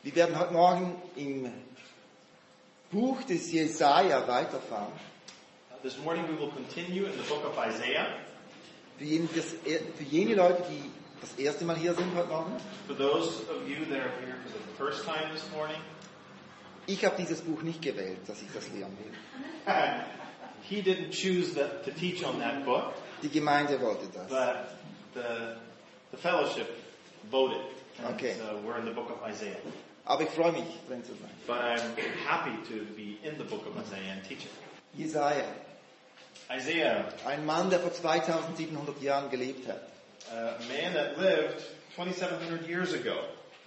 Wir werden heute Morgen im Buch des Jesaja weiterfahren. This morning we will continue in the book of Isaiah. Für jene Leute, die das erste Mal hier sind heute Morgen. For those of you that are here for the first time this morning, ich habe dieses Buch nicht gewählt, dass ich das lehren will. He didn't choose to teach on that book. Die Gemeinde wollte das. But the fellowship voted. Okay. So we're in the book of Isaiah. Aber ich freue mich, drin zu sein. But I'm happy to be in the book of Isaiah and teach it. Jesaja. Isaiah. Ein Mann, der vor 2700 Jahren gelebt hat. A man that lived 2700 years ago.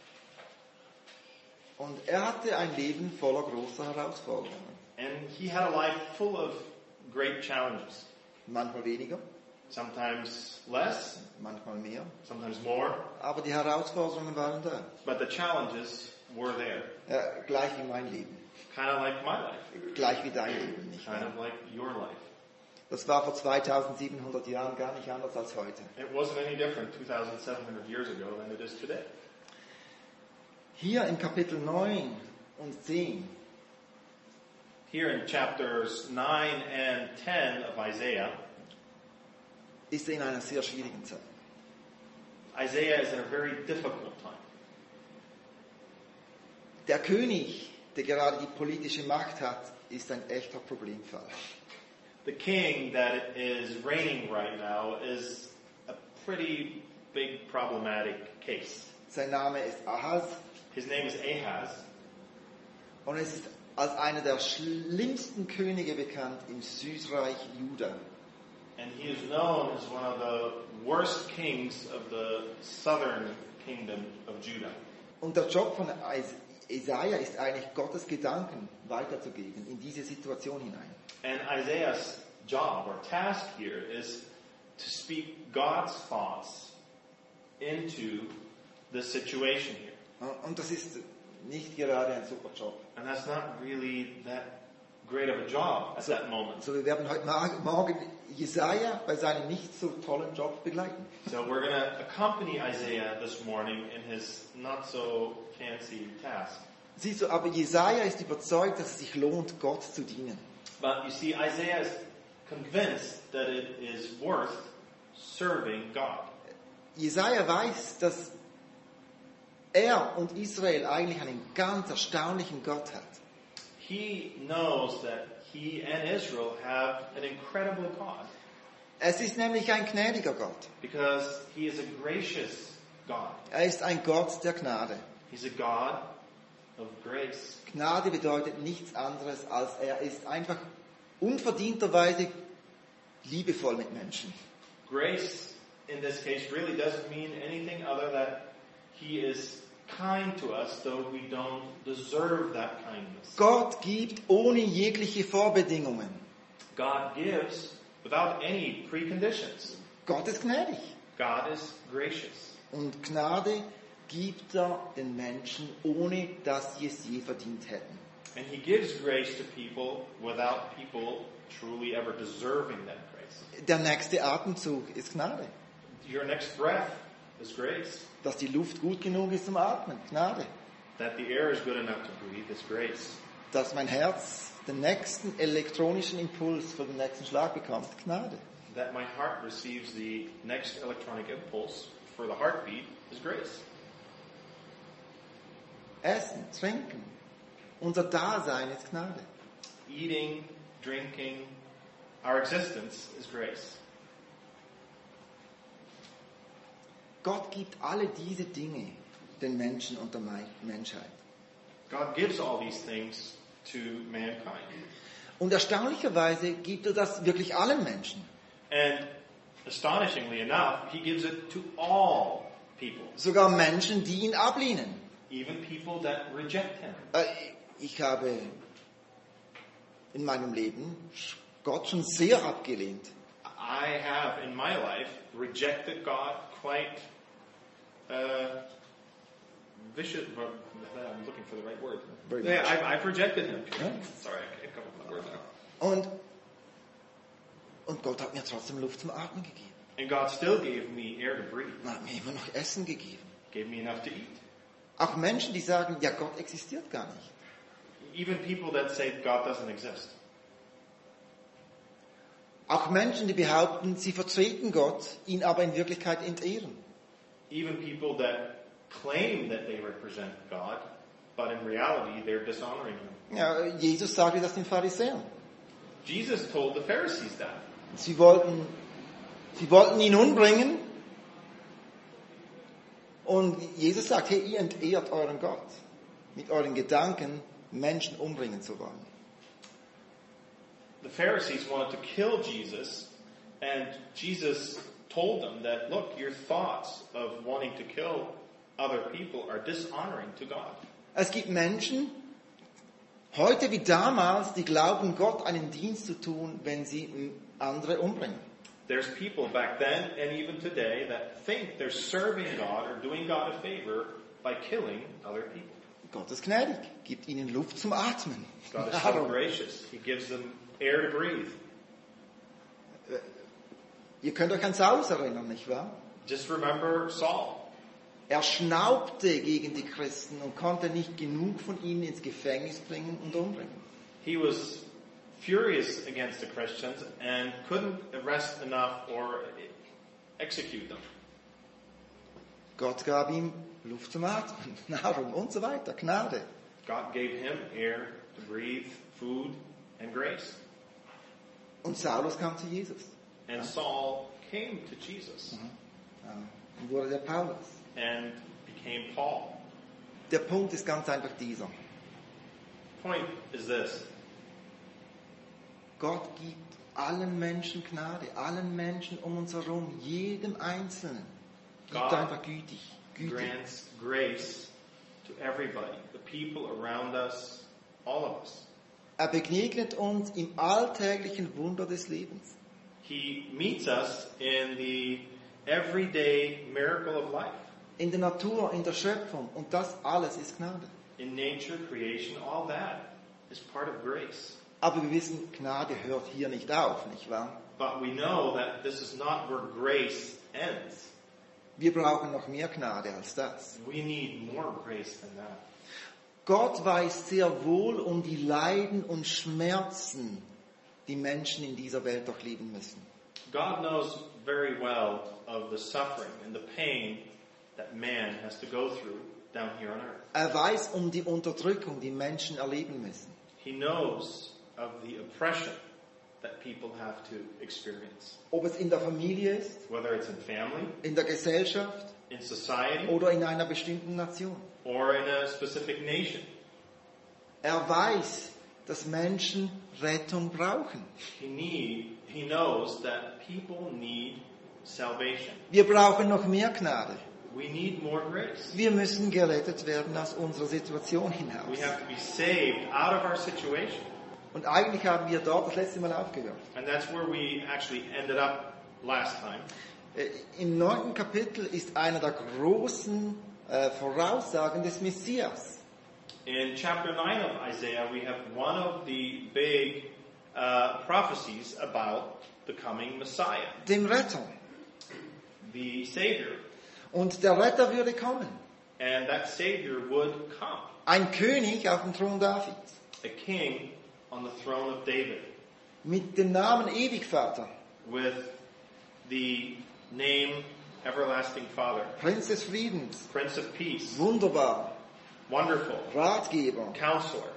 Und er hatte ein Leben voller großer Herausforderungen. And he had a life full of great challenges. Manchmal weniger. Sometimes less. Manchmal mehr. Sometimes more. Aber die Herausforderungen waren da. But the challenges were there. Ja, gleich wie mein Leben. Kind of like my life. Gleich wie dein Leben, nicht Kind wahr? of like your life. Das war vor 2700 Jahren gar nicht anders als heute. It wasn't any different 2,700 years ago than it is today. Hier in Kapitel 9 und 10 Here in chapters 9 and 10 of Isaiah, ist er in einer sehr schwierigen Zeit. Isaiah is in a very difficult time. Der König, der gerade die politische Macht hat, ist ein echter Problemfall. The king that is reigning right now is a pretty big problematic case. Sein Name ist Ahaz. His name is Ahaz. Und es ist als einer der schlimmsten Könige bekannt im Südreich Juda. And he is known as one of the worst kings of the southern kingdom of Judah. Und der Job von Jesaja ist eigentlich Gottes Gedanken weiterzugeben in diese Situation hinein. And Isaiah's job or task here is to speak God's thoughts into the situation here. Und das ist nicht gerade ein super Job. And that's not really that great of a job at that moment. So wir werden heute Morgen Jesaja bei seinem nicht so tollen Job begleiten. So we're going to accompany Isaiah this morning in his not so fancy task. Siehst du, aber Jesaja ist überzeugt, dass es sich lohnt, Gott zu dienen. But you see, Isaiah is convinced that it is worth serving God. Jesaja weiß, dass er und Israel eigentlich einen ganz erstaunlichen Gott hat. He knows that he and Israel have an incredible God. Es ist nämlich ein gnädiger Gott. Because he is a gracious God. Er ist ein Gott der Gnade. He's a God of grace. Gnade bedeutet nichts anderes, als er ist einfach unverdienterweise liebevoll mit Menschen. Grace, in this case, really doesn't mean anything other than he is kind to us, though we don't deserve that kindness. Gott gibt ohne jegliche Vorbedingungen. God gives without any preconditions. Gott ist gnädig. God is gracious. Und Gnade gibt er den Menschen, ohne dass sie es je verdient hätten. And he gives grace to people without people truly ever deserving that grace. Der nächste Atemzug ist Gnade. Your next breath is grace. Dass die Luft gut genug ist zum Atmen, Gnade. That the air is good enough to breathe is grace. Dass mein Herz den nächsten elektronischen Impuls für den nächsten Schlag bekommt, Gnade. That my heart receives the next electronic impulse for the heartbeat is grace. Essen, trinken, unser Dasein ist Gnade. Eating, drinking, our existence is grace. Gott gibt alle diese Dinge den Menschen und der Menschheit. God gives all these things to mankind. Und erstaunlicherweise gibt er das wirklich allen Menschen. And astonishingly enough, he gives it to all people. Sogar Menschen, die ihn ablehnen. Even people that reject him. Ich habe in meinem Leben Gott schon sehr abgelehnt. I have in my life rejected God quite vicious. I'm looking for the right word. Very Yeah, much. I've rejected him. Yeah. Sorry, I can't come up with the word now. Und Gott hat mir trotzdem Luft zum Atmen gegeben. And God still gave me air to breathe. Er hat mir immer noch Essen gegeben. Gave me enough to eat. Auch Menschen, die sagen, ja, Gott existiert gar nicht. Even people that say God doesn't exist. Auch Menschen, die behaupten, sie vertreten Gott, ihn aber in Wirklichkeit entehren. Even people that claim that they represent God, but in reality they're dishonoring Him. Ja, Jesus sagte das den Pharisäern. Jesus told the Pharisees that. Sie wollten ihn umbringen. Und Jesus sagt, hey, ihr entehrt euren Gott. Mit euren Gedanken, Menschen umbringen zu wollen. The Pharisees wanted to kill Jesus, and Jesus told them that, look, your thoughts of wanting to kill other people are dishonoring to God. Es gibt Menschen, heute wie damals, die glauben, Gott einen Dienst zu tun, wenn sie andere umbringen. There's people back then and even today that think they're serving God or doing God a favor by killing other people. Gott ist gnädig, gibt ihnen Luft zum Atmen. God is so gracious. He gives them air to breathe. Ihr könnt euch an Saulus erinnern, nicht wahr? Just remember Saul. Er schnaubte gegen die Christen und konnte nicht genug von ihnen ins Gefängnis bringen und umbringen. He was furious against the Christians and couldn't arrest enough or execute them. Gott gab ihm Luft zum Atmen, Nahrung und so weiter, Gnade. God gave him air to breathe, food, and grace. Und Saulus kam zu Jesus. And Saul came to Jesus Und wurde der Paulus. and became Paul. Der Punkt ist ganz einfach dieser. Point is this. Gott gibt allen Menschen Gnade, allen Menschen um uns herum, jedem Einzelnen. Gibt God einfach Güte. grants grace to everybody, the people around us, all of us. Er begegnet uns im alltäglichen Wunder des Lebens. He meets us in the everyday miracle of life. In der Natur, in der Schöpfung. Und das alles ist Gnade. In nature, creation, all that is part of grace. Aber wir wissen, Gnade hört hier nicht auf, nicht wahr? But we know that this is not where grace ends. Wir brauchen noch mehr Gnade als das. We need more grace than that. Gott weiß sehr wohl um die Leiden und Schmerzen, die Menschen in dieser Welt durchleben müssen. God knows very well of the suffering and the pain that man has to go through down here on earth. Er weiß um die Unterdrückung, die Menschen erleben müssen. He knows of the oppression that people have to experience. Ob es in der Familie ist, Whether it's in family, in der Gesellschaft in society, oder in einer bestimmten Nation. or in a specific nation. Er weiß, dass Menschen Rettung brauchen. He knows that people need salvation. Wir brauchen noch mehr Gnade. We need more grace. Wir müssen gerettet werden aus unserer Situation hinaus. We have to be saved out of our situation. Und eigentlich haben wir dort das letzte Mal aufgehört. And that's where we actually ended up last time. Im 9. Kapitel ist einer der großen Voraussagen des Messias. In chapter 9 of Isaiah, we have one of the big prophecies about the coming Messiah, Dem Retter. the Savior. Und der Retter würde kommen. And that Savior would come, Ein König auf dem Thron Davids. a king on the throne of David, Mit dem Namen Ewigvater. with the name Everlasting Father, Prinz des Friedens. Prince of Peace, Wunderbar. Wonderful, Ratgeber. Counselor.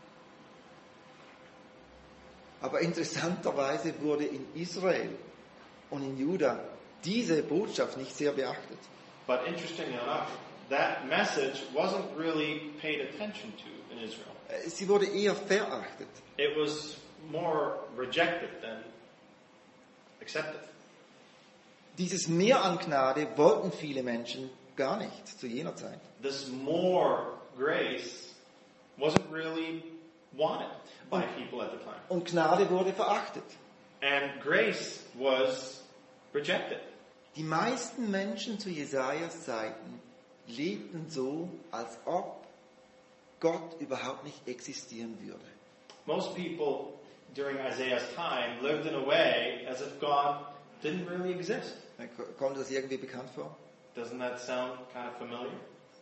Aber interessanterweise wurde in Israel und in Juda diese Botschaft nicht sehr beachtet. But interestingly enough, that message wasn't really paid attention to in Israel. Sie wurde eher verachtet. It was more rejected than accepted. Dieses Mehr an Gnade wollten viele Menschen gar nicht zu jener Zeit. This more grace wasn't really wanted by people at the time. Und Gnade wurde verachtet. And grace was rejected. Die meisten Menschen zu Jesajas Zeiten lebten so, als ob Gott überhaupt nicht existieren würde. Most people during Isaiah's time lived in a way as if God didn't really exist. Kommt das irgendwie bekannt vor? Doesn't that sound kind of familiar?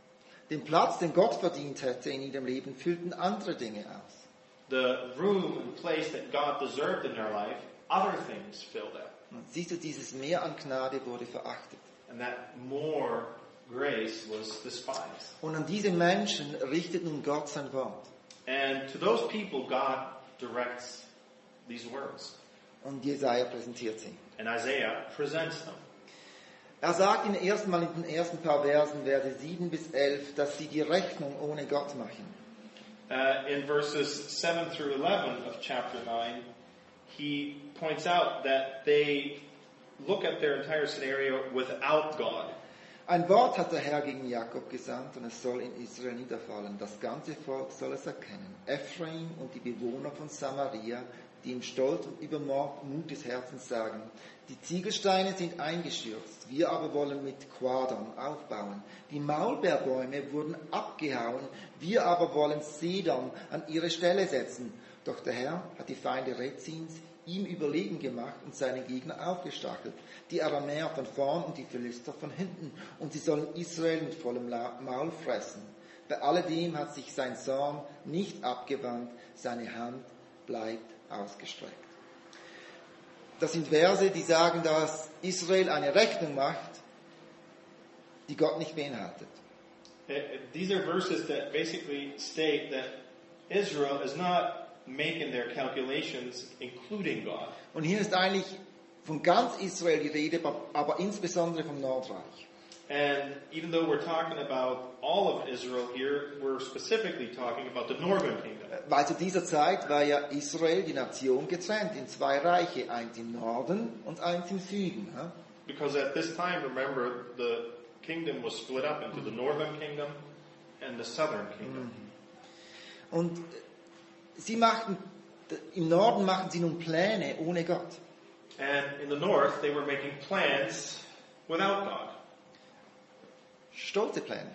Den Platz, den Gott verdient hätte in ihrem Leben, füllten andere Dinge aus. The room and place that God deserved in their life, other things filled out. Und siehst du, dieses Mehr an Gnade wurde verachtet. And that more grace was despised. Und an diese Menschen richtet nun Gott sein Wort. And to those people, God directs these words. Und Jesaja präsentiert sie. And Isaiah presents them. Er sagt in den ersten paar Versen, Verse 7 bis 11, dass sie die Rechnung ohne Gott machen. In verses 7 through 11 of chapter 9, he points out that they look at their entire scenario without God. Ein Wort hat der Herr gegen Jakob gesandt und es soll in Israel niederfallen. Das ganze Volk soll es erkennen. Ephraim und die Bewohner von Samaria, die im Stolz und Übermut des Herzens sagen, die Ziegelsteine sind eingestürzt, wir aber wollen mit Quadern aufbauen. Die Maulbeerbäume wurden abgehauen, wir aber wollen Sedern an ihre Stelle setzen. Doch der Herr hat die Feinde Rezins ihm überlegen gemacht und seine Gegner aufgestachelt. Die Aramäer von vorn und die Philister von hinten. Und sie sollen Israel mit vollem Maul fressen. Bei alledem hat sich sein Zorn nicht abgewandt, seine Hand bleibt ausgestreckt. Das sind Verse, die sagen, dass Israel eine Rechnung macht, die Gott nicht beinhaltet. These are verses that basically state that Israel is not making their calculations including God. Und hier ist eigentlich von ganz Israel die Rede, aber insbesondere vom Nordreich. And even though we're talking about all of Israel here, we're specifically talking about the northern kingdom. Weil zu dieser Zeit war ja Israel, die Nation, getrennt in zwei Reiche, eins im Norden und eins im Süden. Because at this time, remember, the kingdom was split up into the northern kingdom and the southern kingdom. Und im Norden machten sie nun Pläne ohne Gott. And in the north, they were making plans without God. Stolze Pläne.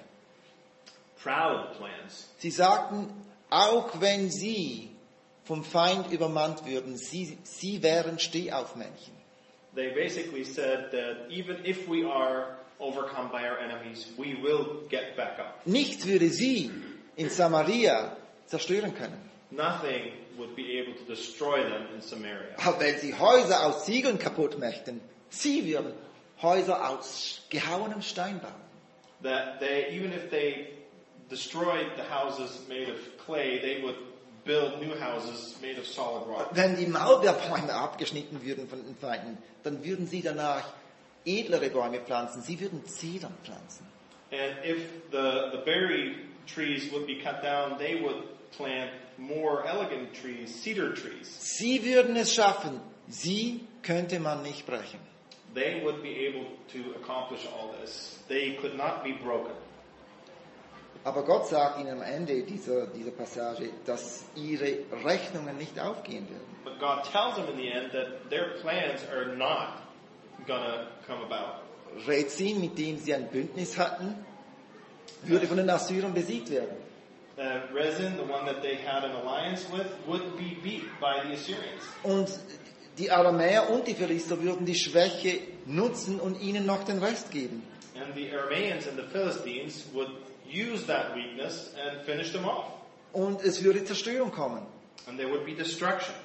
Proud plans. Sie sagten, auch wenn sie vom Feind übermannt würden, sie wären Stehaufmännchen. They basically said that even if we are overcome by our enemies, we will get back up. Nichts würde sie in Samaria zerstören können. Nothing would be able to destroy them in Samaria. Aber wenn sie Häuser aus Ziegeln kaputt möchten, sie würden Häuser aus gehauenem Stein bauen. That even if they destroyed the houses made of clay, they would build new houses made of solid rock. Wenn die Maulbeerbäume abgeschnitten würden von den Feinden, dann würden sie danach edlere Bäume pflanzen. Sie würden Zedern pflanzen. And if the berry trees would be cut down, they would plant more elegant trees, cedar trees. Sie würden es schaffen. Sie könnte man nicht brechen. They would be able to accomplish all this. They could not be broken. Aber Gott sagt ihnen am Ende dieser Passage, dass ihre Rechnungen nicht aufgehen werden. But God tells them in the end that their plans are not gonna come about. Rezin, mit dem sie ein Bündnis hatten, würde von den Assyrern besiegt werden. Rezin, the one that they had an alliance with, would be beat by the Assyrians. Und die Aramäer und die Philister würden die Schwäche nutzen und ihnen noch den Rest geben. And the Arameans and the Philistines would use that weakness and finish them off. Und es würde Zerstörung kommen. And there would be destruction.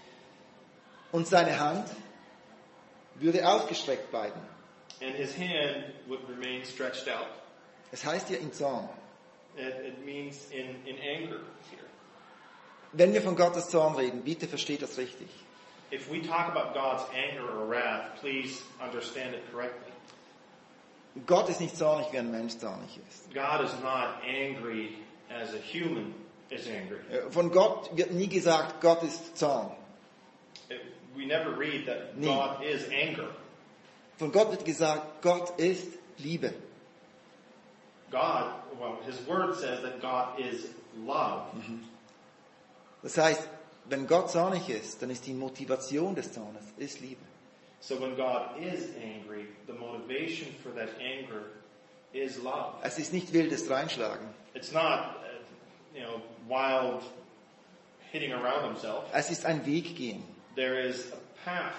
Und seine Hand würde ausgestreckt bleiben. And his hand would remain stretched out. Es heißt hier in Zorn. It means in anger here. Wenn wir von Gottes Zorn reden, bitte versteht das richtig. If we talk about God's anger or wrath, please understand it correctly. Gott ist nicht zornig, wie ein Mensch zornig ist. God is not angry as a human is angry. Von Gott wird nie gesagt, Gott ist Zorn. We never read that Nie. God is anger. Von Gott wird gesagt, Gott ist Liebe. His word says that God is love. Das heißt, wenn Gott zornig ist, dann ist die Motivation des Zornes ist Liebe. So when God is angry, the motivation for that anger is love. Es ist nicht wildes Dreinschlagen. It's not, wild hitting around himself. Es ist ein Weggehen, There is a path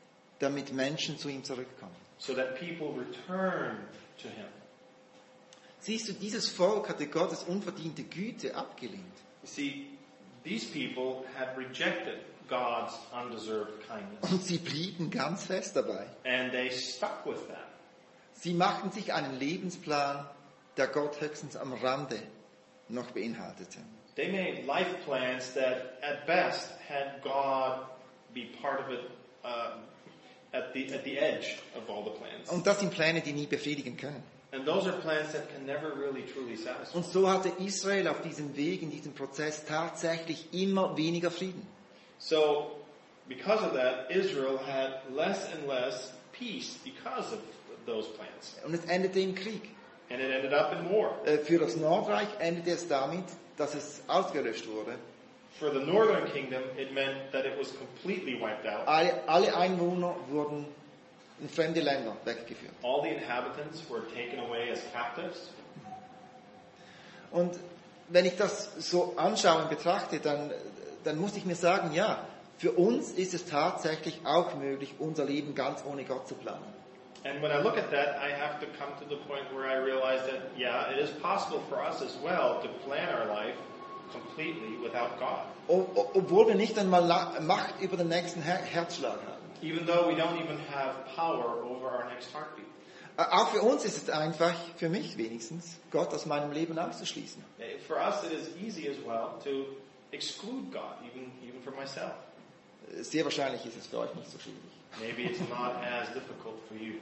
damit Menschen zu ihm zurückkommen. so that people return to him. Siehst du, dieses Volk hatte Gottes unverdiente Güte abgelehnt. You see, these people had rejected God's undeserved kindness. Und sie blieben ganz fest dabei. And they stuck with that. Sie machten sich einen Lebensplan, der Gott höchstens am Rande noch beinhaltete. They made life plans that at best had God be part of it at the edge of all the plans. Und das sind Pläne, die nie befriedigen können. And those are plans that can never really truly satisfy. Und so hatte Israel auf diesem Weg, in diesem Prozess tatsächlich immer weniger Frieden. So, because of that, Israel had less and less peace because of those plans. Und es endete im Krieg. And it ended up in war. Für das Nordreich endete es damit, dass es ausgelöscht wurde. For the northern kingdom, it meant that it was completely wiped out. Alle Einwohner wurden in fremde Länder weggeführt. All the inhabitants were taken away as captives. Und wenn ich das so anschaue und betrachte, dann muss ich mir sagen, ja, für uns ist es tatsächlich auch möglich, unser Leben ganz ohne Gott zu planen. And when I look at that, I have to come to the point where I realize that, yeah, it is possible for us as well to plan our life completely without God. Obwohl wir nicht einmal Macht über den nächsten Herzschlag haben. Even though we don't even have power over our next heartbeat. Auch für uns ist es einfach, für mich wenigstens, Gott aus meinem Leben auszuschließen. For us, it is easy as well to exclude God, even for myself. Sehr wahrscheinlich ist es für euch nicht so schwierig. Maybe it's not as difficult for you.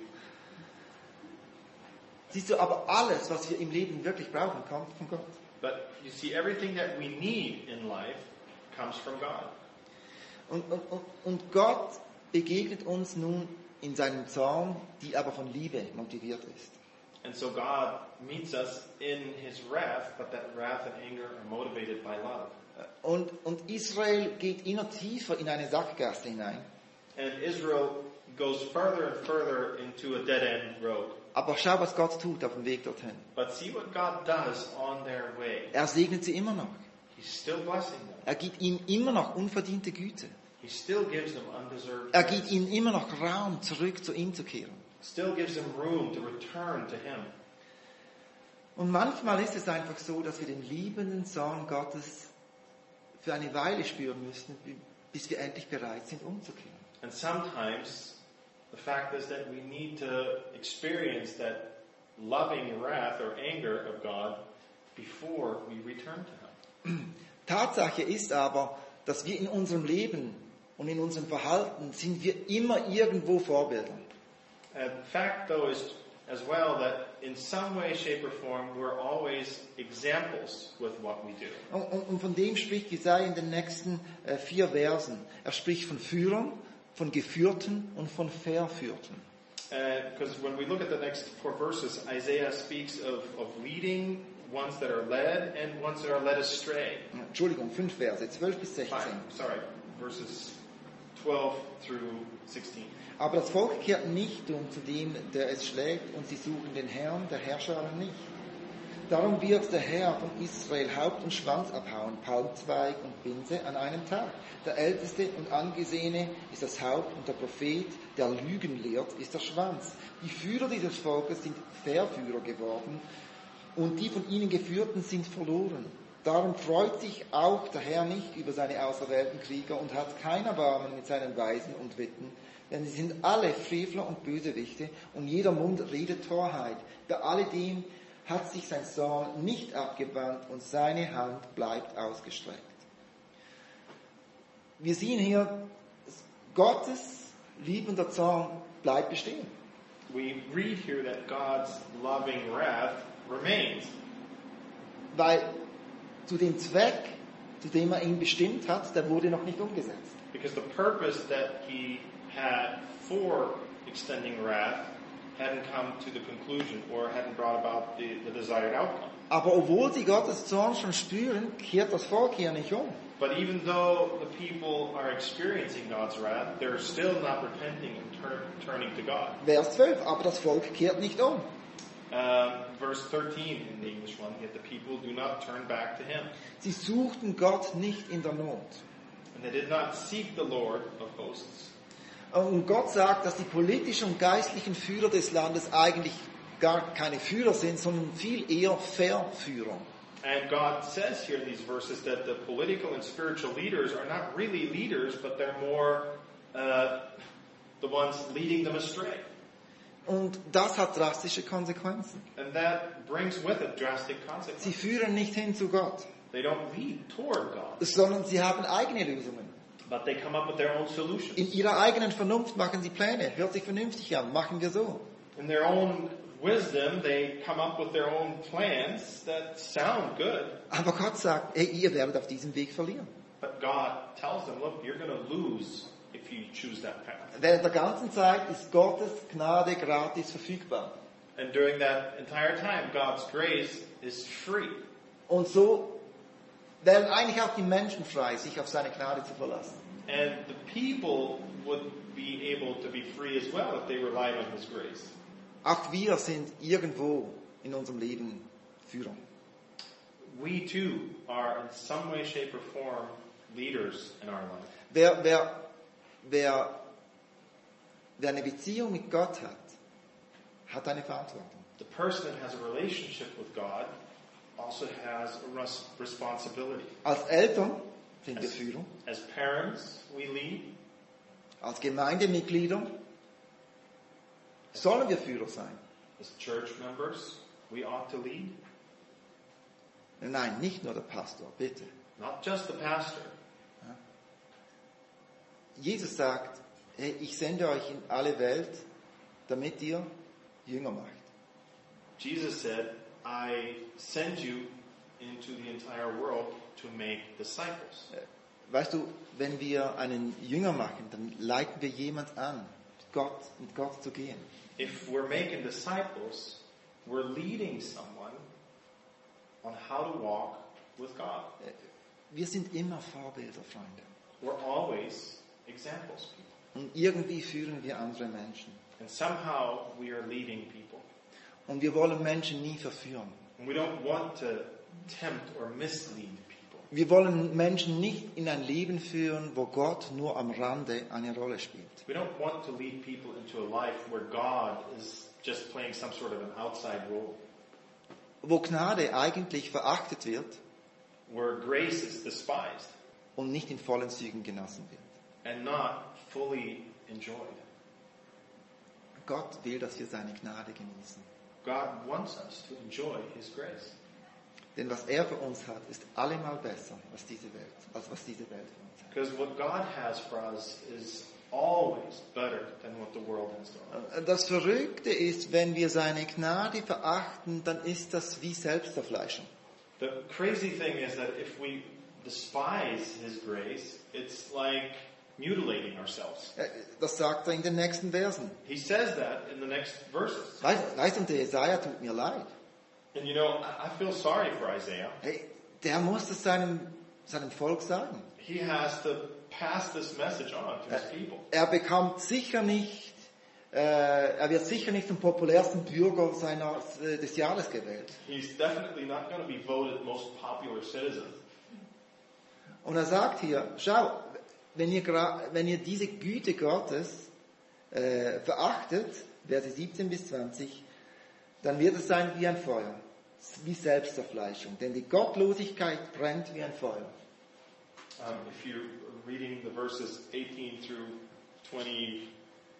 Siehst du, aber alles, was wir im Leben wirklich brauchen, kommt von Gott. But you see, everything that we need in life comes from God. Und Gott begegnet uns nun in seinem Zorn, die aber von Liebe motiviert ist. And so God meets us in His wrath, but that wrath and anger are motivated by love. Und Israel geht immer tiefer in eine Sackgasse hinein. And Israel goes further and further into a dead-end road. Aber schau, was Gott tut auf dem Weg dorthin. But see what God does on their way. Er segnet sie immer noch. He's still blessing them. Er gibt ihnen immer noch unverdiente Güte. He still gives them undeserved Er gibt grace. ihnen immer noch Raum, zurück zu ihm zu kehren. Still gives them room to return to Him. Und manchmal ist es einfach so, dass wir den liebenden Zorn Gottes für eine Weile spüren müssen, bis wir endlich bereit sind, umzukehren. And sometimes the fact is that we need to experience that loving wrath or anger of God before we return to Him. Tatsache ist aber, dass wir in unserem Leben und in unserem Verhalten sind wir immer irgendwo Vorbilder. And fact though is as well that in some way, shape or form we're always examples with what we do. Und von dem spricht Jesaja in den nächsten 4 Versen. Er spricht von Führern, von Geführten und von Verführten. Because when we look at the next 4 verses, Isaiah speaks of leading, ones that are led, and ones that are led astray. Entschuldigung, 5 Verse, 12 bis 16. Verses 12 through 16. Aber das Volk kehrt nicht um zu dem, der es schlägt, und sie suchen den Herrn, der Herrscher nicht. Darum wird der Herr von Israel Haupt und Schwanz abhauen, Palmzweig und Binse an einem Tag. Der Älteste und Angesehene ist das Haupt und der Prophet, der Lügen lehrt, ist der Schwanz. Die Führer dieses Volkes sind Verführer geworden und die von ihnen Geführten sind verloren. Darum freut sich auch der Herr nicht über seine auserwählten Krieger und hat kein Erbarmen mit seinen Weisen und Witten, denn sie sind alle Frevler und Bösewichte und jeder Mund redet Torheit. Bei alledem hat sich sein Zorn nicht abgewandt und seine Hand bleibt ausgestreckt. Wir sehen hier, Gottes liebender Zorn bleibt bestehen. We read here that God's loving wrath remains. Weil zu dem Zweck, zu dem er ihn bestimmt hat, der wurde noch nicht umgesetzt. Because the purpose that He had for extending wrath hadn't come to the conclusion or hadn't brought about the desired outcome. Aber obwohl sie Gottes Zorn schon spüren, kehrt das Volk hier nicht um. But even though the people are experiencing God's wrath, they're still not repenting and turning to God. Vers 12, aber das Volk kehrt nicht um. Verse 13 in the English one, yet the people do not turn back to Him. Sie suchten Gott nicht in der Not. And they did not seek the Lord of hosts. Und Gott sagt, dass die politischen und geistlichen Führer des Landes eigentlich gar keine Führer sind, sondern viel eher Verführer. And God says here in these verses that the political and spiritual leaders are not really leaders, but they're more the ones leading them astray. Und das hat drastische Konsequenzen. And that brings with it drastic Sie consequences. führen nicht hin zu Gott, They don't lead toward God, sondern sie haben eigene Lösungen. but they come up with their own solutions. In ihrer eigenen Vernunft machen sie Pläne. Hört sich vernünftig an. Machen wir so. In their own wisdom, they come up with their own plans that sound good, Aber Gott sagt, hey, ihr werdet auf diesem Weg verlieren. but God tells them, look, you're going to lose if you choose that path. Während der ganzen Zeit ist Gottes Gnade gratis verfügbar. And during that entire time, God's grace is free. Und so wären eigentlich auch die Menschen frei, sich auf seine Gnade zu verlassen. And the people would be able to be free as well if they relied on His grace. Auch wir sind irgendwo in unserem Leben Führer. We too are in some way, shape or form leaders in our life. Wer eine Beziehung mit Gott hat eine Verantwortung. The person that has a relationship with God also has a responsibility. Als Eltern sind wir Führer. As parents, we lead. Als Gemeindemitglieder sollen wir Führer sein. As church members, we ought to lead. Nein, nicht nur der Pastor, bitte. Not just the pastor. Jesus sagt, hey, ich sende euch in alle Welt, damit ihr Jünger macht. Jesus said, I send you into the entire world to make disciples. Weißt du, wenn wir einen Jünger machen, dann leiten wir jemand an, mit Gott zu gehen. If we're making disciples, we're leading someone on how to walk with God. Wir sind immer Vorbilder, Freunde. We're always examples, people. Und irgendwie führen wir andere Menschen. And somehow we are leading people. Und wir wollen Menschen nie verführen. And we don't want to tempt or mislead people. Wir wollen Menschen nicht in ein Leben führen, wo Gott nur am Rande eine Rolle spielt. We don't want to lead people into a life where God is just playing some sort of an outside role. Wo Gnade eigentlich verachtet wird Where grace is despised und nicht in vollen Zügen genossen wird. and not fully enjoyed. Gott will, dass wir seine Gnade genießen. God wants us to enjoy His grace. Denn was er für uns hat, ist allemal besser als was diese Welt für uns hat. Because what God has for us is always better than what the world has to offer. Das Verrückte ist, wenn wir seine Gnade verachten, dann ist das wie Selbstverfleischung. The crazy thing is that if we despise His grace, it's like mutilating ourselves. Das sagt er in den nächsten Versen. He says that in the next verses. Weißt du, der Jesaja tut mir leid. And you know, I feel sorry for Isaiah. Hey, der muss es seinem Volk sagen. He has to pass this message on to his people. Er bekommt sicher nicht, er wird sicher nicht zum populärsten Bürger des Jahres gewählt. He's definitely not going to be voted most popular citizen. Und er sagt hier, schau, wenn ihr diese Güte Gottes verachtet, Verse 17 bis 20, dann wird es sein wie ein Feuer, wie Selbstverfleischung, denn die Gottlosigkeit brennt wie ein Feuer. If you're reading the verses 18 through 21.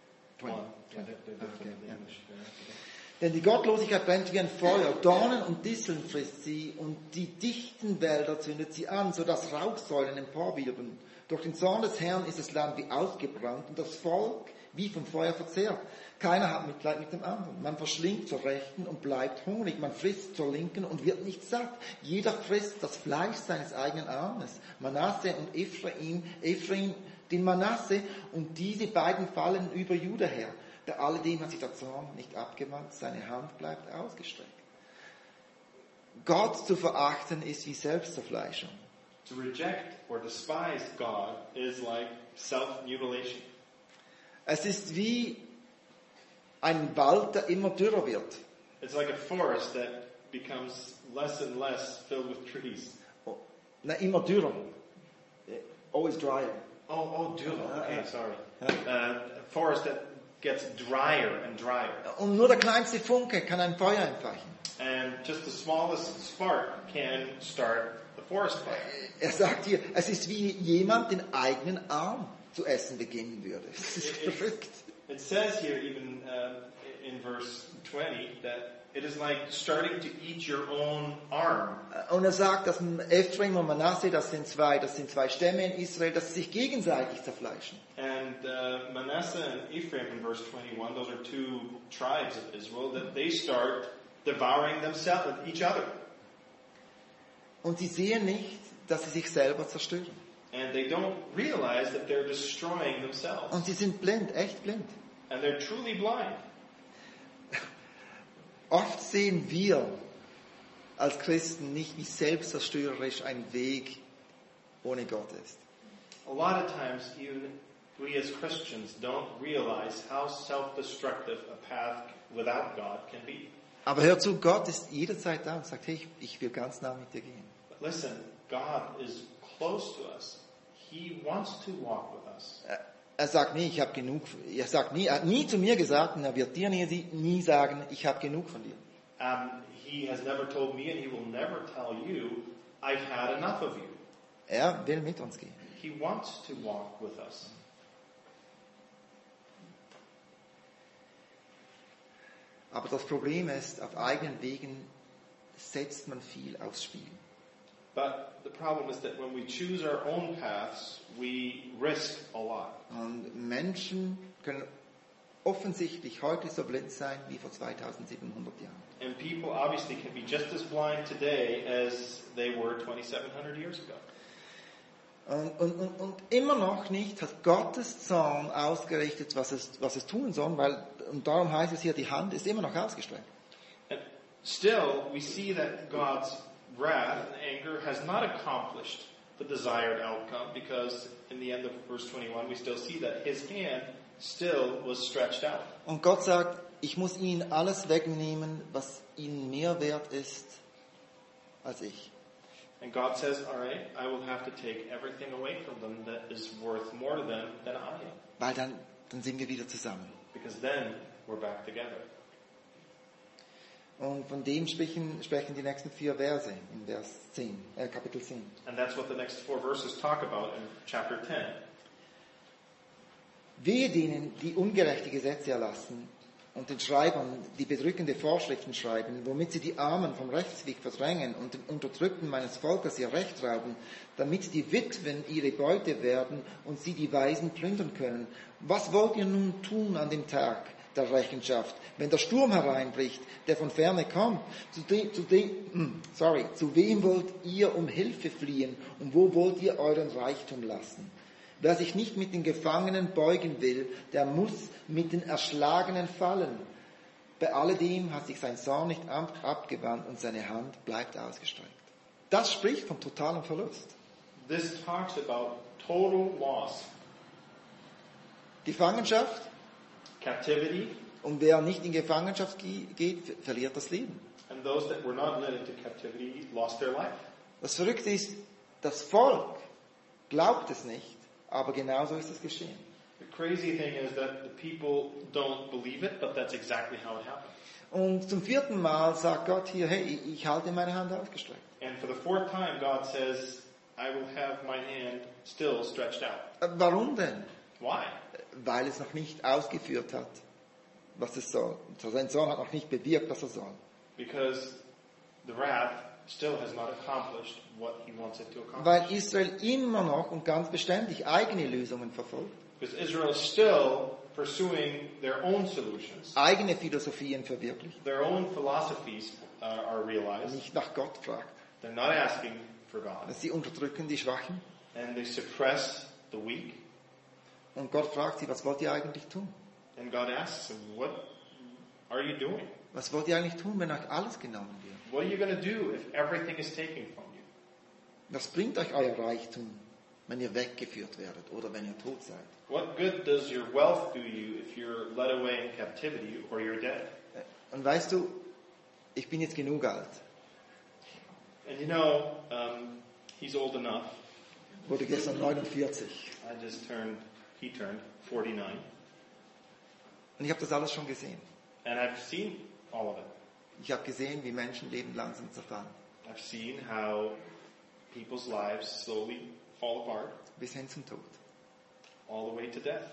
Denn die Gottlosigkeit brennt wie ein Feuer, Dornen und Disteln frisst sie und die dichten Wälder zündet sie an, sodass Rauchsäulen emporwirbeln. Durch den Zorn des Herrn ist das Land wie ausgebrannt und das Volk wie vom Feuer verzehrt. Keiner hat Mitleid mit dem anderen. Man verschlingt zur Rechten und bleibt hungrig. Man frisst zur Linken und wird nicht satt. Jeder frisst das Fleisch seines eigenen Armes. Manasse und Ephraim den Manasse, und diese beiden fallen über Juda her. Der alledem hat sich der Zorn nicht abgewandt, seine Hand bleibt ausgestreckt. Gott zu verachten ist wie Selbstverfleischung. To reject or despise God is like self-mutilation. Es ist wie ein Wald, der immer dürrer wird. It's like a forest that becomes less and less filled with trees. Immer dürrer. Always drier. Oh, dürre. Okay, sorry. A forest that gets drier and drier. Und nur der kleinste Funke kann ein Feuer entfachen. And just the smallest spark can start the forest fire. Er sagt hier, es ist wie jemand den eigenen Arm zu essen beginnen würde. Das ist verrückt. It says here, even in verse 20, that it is like starting to eat your own arm. Und er sagt, dass Ephraim und Manasse, das sind zwei Stämme in Israel, dass sie sich gegenseitig zerfleischen. And Manasseh and Ephraim in verse 21, those are two tribes of Israel, that they start devouring themselves, each other. Und sie sehen nicht, dass sie sich selber zerstören. And they don't realize that they're destroying themselves. Und sie sind blind, echt blind. And they're truly blind. Oft sehen wir als Christen nicht, wie selbstzerstörerisch ein Weg ohne Gott ist. A lot of times, even we as Christians don't realize how self-destructive a path without God can be. Aber hör zu, Gott ist jederzeit da und sagt, hey, ich will ganz nah mit dir gehen. But listen, God is close to us. He wants to walk with us. Er sagt nie, ich habe genug. Er hat nie zu mir gesagt, und er wird dir nie sagen, ich habe genug von dir. He has never told me, and he will never tell you, I've had enough of you. Er will mit uns gehen. He wants to walk with us. Aber das Problem ist, auf eigenen Wegen setzt man viel aufs Spiel. But the problem is that when we choose our own paths, we risk a lot. Und Menschen können offensichtlich heute so blind sein wie vor 2700 Jahren. And people obviously can be just as blind today as they were 2,700 years ago. Und immer noch nicht hat Gottes Zorn ausgerichtet, was es tun soll, und darum heißt es hier, die Hand ist immer noch ausgestreckt. And still, we see that God's wrath and anger has not accomplished the desired outcome, because in the end of verse 21 we still see that his hand still was stretched out. Und Gott sagt, ich muss ihnen alles wegnehmen, was ihnen mehr wert ist als ich. And God says, all right, I will have to take everything away from them that is worth more to them than I am. Weil dann sind wir wieder zusammen. Because then we're back together. Und von dem sprechen die nächsten 4 Verse in Kapitel 10. And that's what the next 4 verses talk about in chapter 10. Wehe denen, die ungerechte Gesetze erlassen und den Schreibern, die bedrückende Vorschriften schreiben, womit sie die Armen vom Rechtsweg verdrängen und den Unterdrückten meines Volkes ihr Recht rauben, damit die Witwen ihre Beute werden und sie die Weisen plündern können. Was wollt ihr nun tun an dem Tag der Rechenschaft, wenn der Sturm hereinbricht, der von ferne kommt? Zu wem wollt ihr um Hilfe fliehen und wo wollt ihr euren Reichtum lassen? Wer sich nicht mit den Gefangenen beugen will, der muss mit den Erschlagenen fallen. Bei alledem hat sich sein Zorn nicht abgewandt und seine Hand bleibt ausgestreckt. Das spricht von totalem Verlust. This talks about total loss. Gefangenschaft. Captivity. Und wer nicht in Gefangenschaft geht, verliert das Leben. And those that were not led into captivity lost their life. Das Verrückte ist, das Volk glaubt es nicht, aber genauso ist es geschehen. The crazy thing is that the people don't believe it, but that's exactly how it happened. Und zum 4. Mal sagt Gott hier, hey, ich halte meine Hand ausgestreckt. And for the 4th time, God says, I will have my hand still stretched out. Warum denn? Why? Weil es noch nicht ausgeführt hat, was es soll. Sein Sohn hat noch nicht bewirkt, was er soll. Because the wrath still has not accomplished what he wants it to accomplish. Weil Israel immer noch und ganz beständig eigene Lösungen verfolgt. Because Israel is still pursuing their own solutions. Eigene Philosophien verwirklicht. Their own philosophies are realized. Nicht nach Gott fragt. They're not asking for God. Sie unterdrücken die Schwachen. And they suppress the weak. Und Gott fragt sie, was wollt ihr eigentlich tun? And God asks them, what are you doing? Was wollt ihr eigentlich tun, wenn euch alles genommen wird? What are you going to do if everything is taken from you? Was bringt euch euer Reichtum, wenn ihr weggeführt werdet oder wenn ihr tot seid? What good does your wealth do you if you're led away in captivity or you're dead? Und weißt du, ich bin jetzt genug alt. And you know, he's old enough. Wurde gestern 49. He turned 49. Und ich habe das alles schon gesehen. And I've seen all of it. Ich habe gesehen, wie Menschenleben langsam zerfallen. I've seen how people's lives slowly fall apart, Bis hin zum Tod. all the way to death.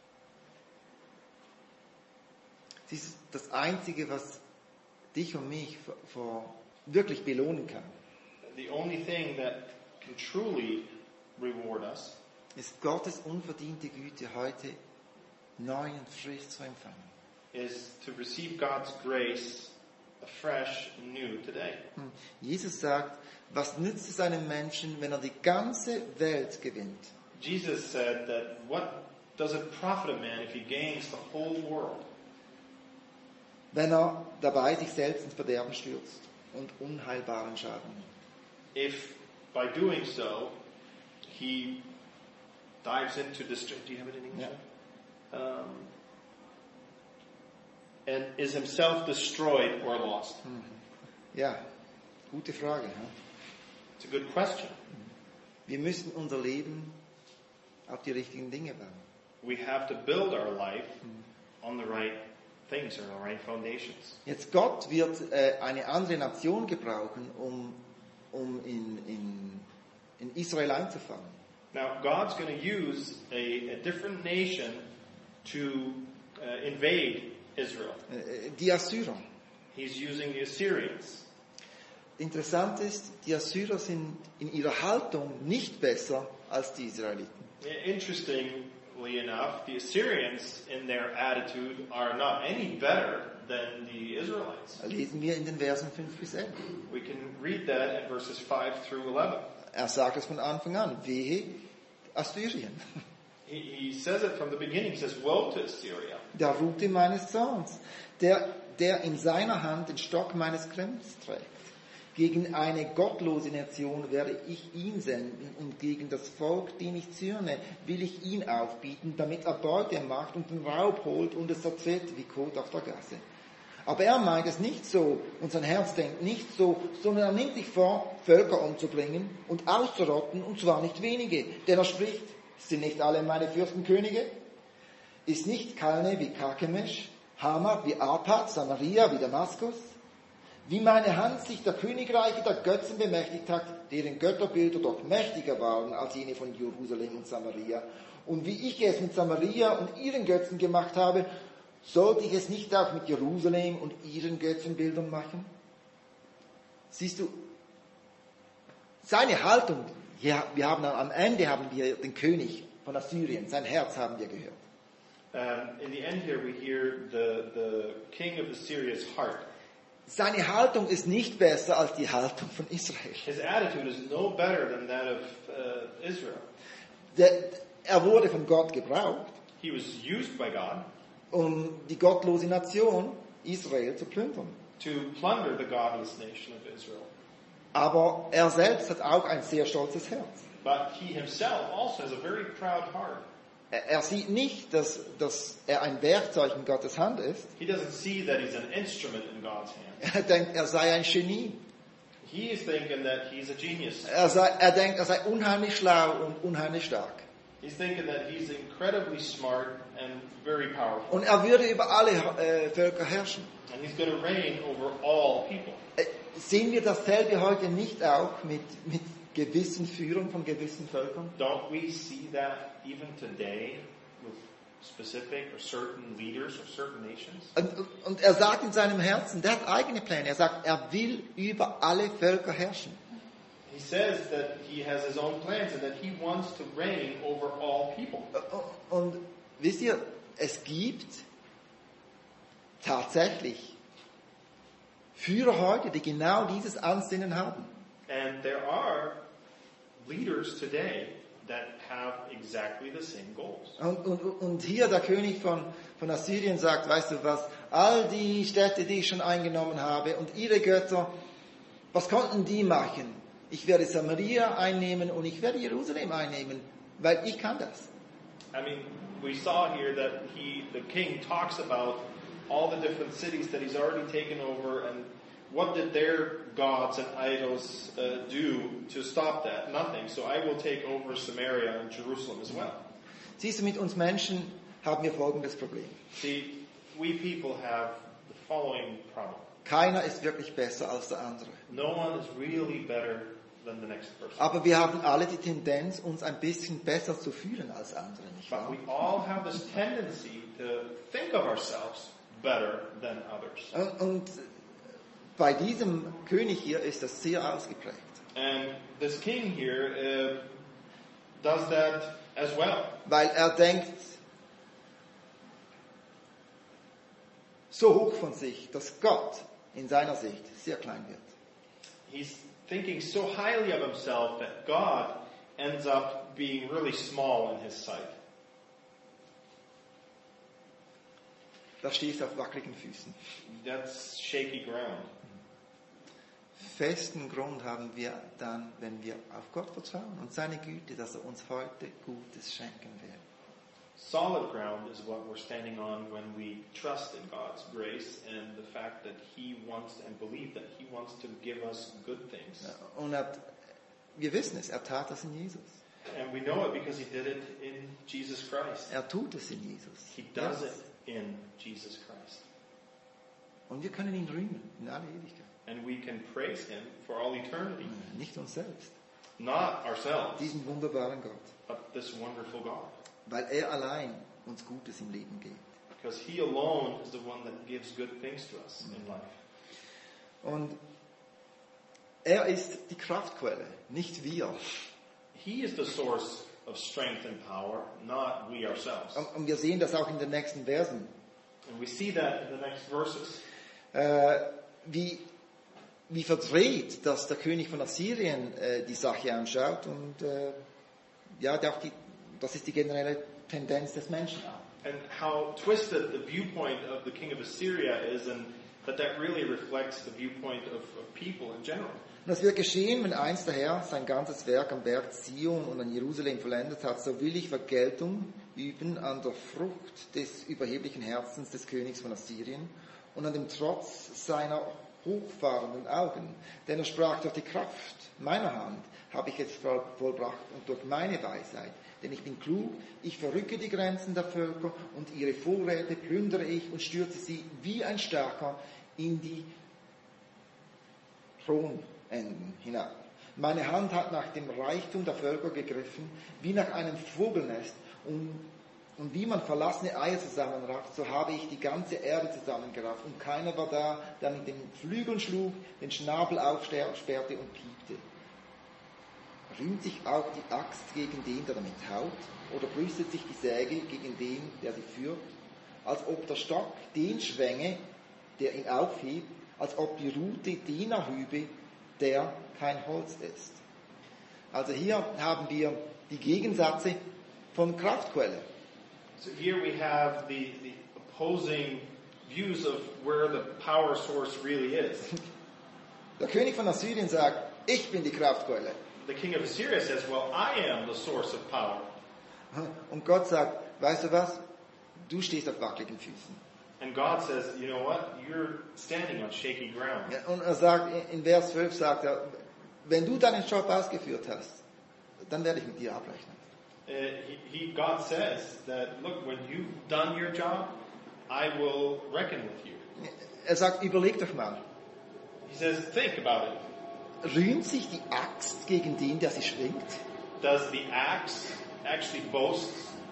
Das ist das Einzige, was dich und mich wirklich belohnen kann, The only thing that can truly reward us ist Gottes unverdiente Güte heute neu und frisch zu empfangen. is to receive God's grace afresh and new today. Jesus sagt, was nützt es einem Menschen, wenn er die ganze Welt gewinnt? Jesus said that what does it profit a man if he gains the whole world, Wenn er dabei sich selbst ins Verderben stürzt und unheilbaren Schaden nimmt. if by doing so he dives into destruction? Do you have it in English? Yeah. And is himself destroyed or lost? Ja, gute Frage. Ja? It's a good question. Wir müssen unser Leben auf die richtigen Dinge bauen. We have to build our life on the right things or the right foundations. Jetzt Gott wird eine andere Nation gebrauchen, um in Israel einzufallen. Now, God's going to use a different nation to invade Israel. Die Assyrer. He's using the Assyrians. Interessant ist, die Assyrer sind in ihrer Haltung nicht besser als die Israeliten. Interestingly enough, the Assyrians in their attitude are not any better than the Israelites. Lesen wir in den Versen 5 bis 11. We can read that in verses 5 through 11. Er sagt es von Anfang an, wehe Assyrien, He says it from the beginning. He says, woe to Assyria. der Rute meines Zorns, der in seiner Hand den Stock meines Krempels trägt. Gegen eine gottlose Nation werde ich ihn senden und gegen das Volk, dem ich zürne, will ich ihn aufbieten, damit er Beute macht und den Raub holt und es zertritt wie Kot auf der Gasse. Aber er meint es nicht so und sein Herz denkt nicht so, sondern er nimmt sich vor, Völker umzubringen und auszurotten, und zwar nicht wenige. Denn er spricht, sind nicht alle meine Fürstenkönige? Ist nicht Kalne wie Karkemesch, Hamath wie Arpad, Samaria wie Damaskus? Wie meine Hand sich der Königreiche der Götzen bemächtigt hat, deren Götterbilder doch mächtiger waren als jene von Jerusalem und Samaria. Und wie ich es mit Samaria und ihren Götzen gemacht habe, sollte ich es nicht auch mit Jerusalem und ihren Götzenbildern machen? Siehst du, seine Haltung, ja, am Ende haben wir den König von Assyrien, sein Herz haben wir gehört. In the end here we hear the king of Assyria's heart. Seine Haltung ist nicht besser als die Haltung von Israel. His attitude is no better than that of Israel. Er wurde von Gott gebraucht, He was used by God um die gottlose Nation Israel zu plündern. to plunder the godless nation of Israel. Aber er selbst hat auch ein sehr stolzes Herz. But he himself also has a very proud heart. Er sieht nicht, dass er ein Werkzeug in Gottes Hand ist. He doesn't see that he's an instrument in God's hand. Er denkt, er sei ein Genie. He is thinking that he's a genius. Er denkt, er sei unheimlich schlau und unheimlich stark. He's thinking that he's incredibly smart and very powerful. Und er würde über alle Völker herrschen. And he's going to reign over all people. Sehen wir dasselbe heute nicht auch mit gewissen Führern von gewissen Völkern? Don't we see that even today with specific or certain leaders or certain nations? Und er sagt in seinem Herzen, der hat eigene Pläne. Er sagt, er will über alle Völker herrschen. He says that he has his own plans and that he wants to reign over all people. Und wisst ihr, es gibt tatsächlich Führer heute, die genau dieses Ansinnen haben. And there are leaders today that have exactly the same goals. Und hier der König von Assyrien sagt, weißt du was, all die Städte, die ich schon eingenommen habe und ihre Götter, was konnten die machen? Ich werde Samaria einnehmen und ich werde Jerusalem einnehmen, weil ich kann das. I mean, we saw here that the king talks about all the different cities that he's already taken over, and what did their gods and idols do to stop that? Nothing. So I will take over Samaria and Jerusalem as well. Siehst du, mit uns Menschen haben wir folgendes Problem. See, we people have the following problem. Keiner ist wirklich besser als der andere. No one is really better than the next person. Aber wir haben alle die Tendenz, uns ein bisschen besser zu fühlen als andere, nicht But wahr? we all have this tendency to think of ourselves better than others. Und bei diesem König hier ist das sehr ausgeprägt. And this king here does that as well. Weil er denkt so hoch von sich, dass Gott in seiner Sicht sehr klein wird. He's thinking so highly of himself that God ends up being really small in his sight. Da stehst du auf wackeligen Füßen. That's shaky ground. Festen Grund haben wir dann, wenn wir auf Gott vertrauen und seine Güte, dass er uns heute Gutes schenken will. Solid ground is what we're standing on when we trust in God's grace and the fact that He wants and believe that He wants to give us good things. Und wir wissen es, er tat das in Jesus. And we know it because He did it in Jesus Christ. Er tut es in Jesus. He does it in Jesus Christ. Und wir können ihn rühmen in alle Ewigkeit. And we can praise Him for all eternity. Nicht uns selbst, Not ourselves, diesen wunderbaren Gott. but this wonderful God. Weil er allein uns Gutes im Leben gibt. Because He alone is the one that gives good things to us in life. Und er ist die Kraftquelle, nicht wir. He is the source of strength and power, not we ourselves. Und wir sehen das auch in den nächsten Versen. And we see that in the next verses. Wie verdreht, dass der König von Assyrien die Sache anschaut. Und das ist die generelle Tendenz des Menschen auch. And how twisted the viewpoint of the king of Assyria is, and that really reflects the viewpoint of people in general. Und das wird geschehen, wenn einst der Herr sein ganzes Werk am Berg Zion und an Jerusalem vollendet hat, so will ich Vergeltung üben an der Frucht des überheblichen Herzens des Königs von Assyrien und an dem Trotz seiner hochfahrenden Augen. Denn er sprach, durch die Kraft meiner Hand habe ich es vollbracht und durch meine Weisheit. Denn ich bin klug, ich verrücke die Grenzen der Völker und ihre Vorräte plündere ich und stürze sie wie ein Starker in die Thronenden hinab. Meine Hand hat nach dem Reichtum der Völker gegriffen, wie nach einem Vogelnest und wie man verlassene Eier zusammenrafft, so habe ich die ganze Erde zusammengerafft und keiner war da, der mit den Flügeln schlug, den Schnabel aufsperrte und piepte. Rühmt sich auch die Axt gegen den, der damit haut, oder brüstet sich die Säge gegen den, der sie führt, als ob der Stock den schwänge, der ihn aufhebt, als ob die Rute den erhübe, der kein Holz ist. Also hier haben wir die Gegensätze von Kraftquelle. So here we have the opposing views of where the power source really is. Der König von Assyrien sagt, ich bin die Kraftquelle. The king of Assyria says, well, I am the source of power. Und Gott sagt, weißt du was? Du stehst auf wackeligen Füßen. And God says, you know what? You're standing on shaky ground. Ja, und er sagt, in Vers 12 sagt er, wenn du deinen Job ausgeführt hast, dann werde ich mit dir abrechnen. God says that, look, when you've done your job, I will reckon with you. Er sagt, überleg doch mal. He says, think about it. Rühmt sich die Axt gegen den, der sie schwingt? Does the axe actually boast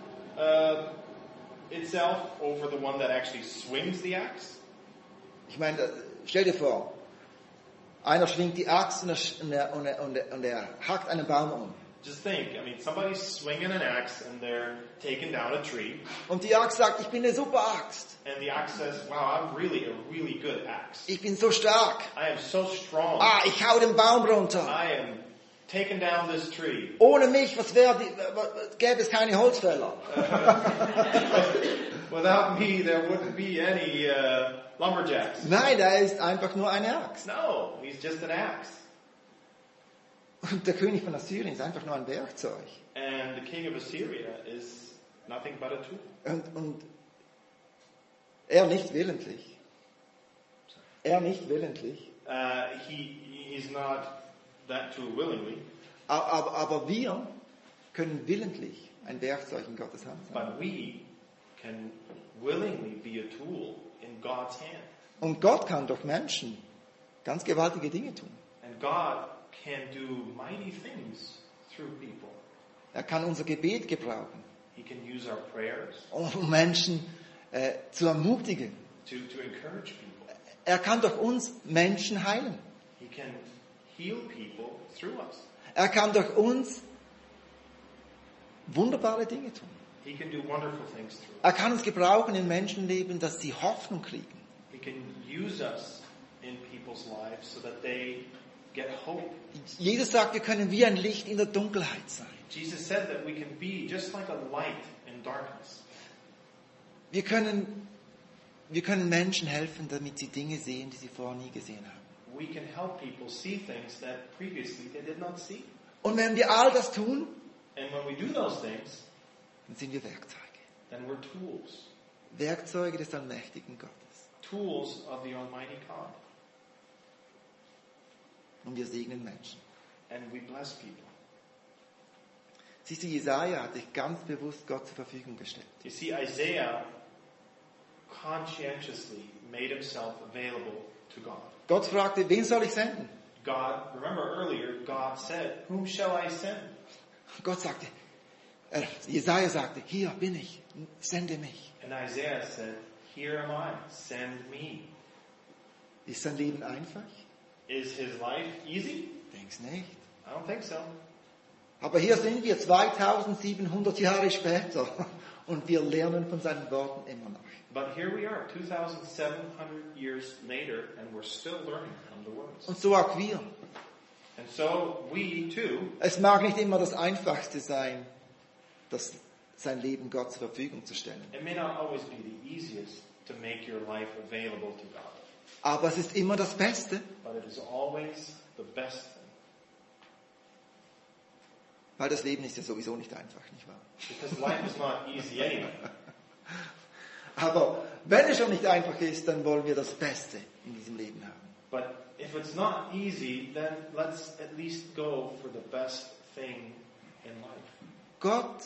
itself over the one that actually swings the axe? Ich meine, stell dir vor, einer schwingt die Axt und er hackt einen Baum um. Just think, I mean, somebody's swinging an axe and they're taking down a tree. Und die Axt sagt, ich bin eine super Axt. And the axe says, wow, I'm really a really good axe. Ich bin so stark. I am so strong. Ich hau den Baum runter. I am taking down this tree. Ohne mich, gäbe es keine Holzfäller. Without me, there wouldn't be any lumberjacks. Nein, er ist einfach nur eine Axt. No, he's just an axe. Und der König von Assyrien ist einfach nur ein Werkzeug. And the king of Assyria is nothing but a tool. Und er nicht willentlich. He's not that tool willingly. Aber wir können willentlich ein Werkzeug in Gottes Hand sein. But we can willingly be a tool in God's hand. Und Gott kann durch Menschen ganz gewaltige Dinge tun. And God can do mighty things through people. Er kann unser Gebet gebrauchen, He can use our prayers um Menschen zu ermutigen. to encourage people. Er kann durch uns Menschen heilen. He can heal people through us. Er kann durch uns wunderbare Dinge tun. He can do wonderful things through us. Er kann uns gebrauchen in Menschenleben, dass sie Hoffnung kriegen. He can use us in people's lives so that they get hope. Jesus sagt, wir können wie ein Licht in der Dunkelheit sein. Jesus said that we can be just like a light in darkness. Wir können Menschen helfen, damit sie Dinge sehen, die sie vorher nie gesehen haben. We can help people see things that previously they did not see. Und wenn wir all das tun, And when we do those things, dann sind wir Werkzeuge. then we're tools. Werkzeuge des allmächtigen Gottes. Tools of the Almighty God. Und wir segnen Menschen. And we bless people. Siehst du, Jesaja hat sich ganz bewusst Gott zur Verfügung gestellt. You see, Isaiah conscientiously made himself available to God. Gott fragte, wen soll ich senden? God, remember earlier, God said, whom shall I send? Gott sagte, Jesaja sagte, hier bin ich, sende mich. And Isaiah said, here am I, send me. Ist sein Leben einfach? Is his life easy? Denk's nicht. I don't think so. Aber hier sind wir 2700 Jahre später und wir lernen von seinen Worten immer noch. But here we are, 2,700 years later, and we're still learning from the words. Und so auch wir. And so we too, Es mag nicht immer das Einfachste sein, sein Leben Gott zur Verfügung zu stellen. it may not always be the easiest to make your life available to God, Aber es ist immer das Beste, but it is always the best thing. weil das Leben ist ja sowieso nicht einfach, nicht wahr? Because life is not easy anyway. Aber wenn es schon nicht einfach ist, dann wollen wir das Beste in diesem Leben haben. But if it's not easy, then let's at least go for the best thing in life. Gott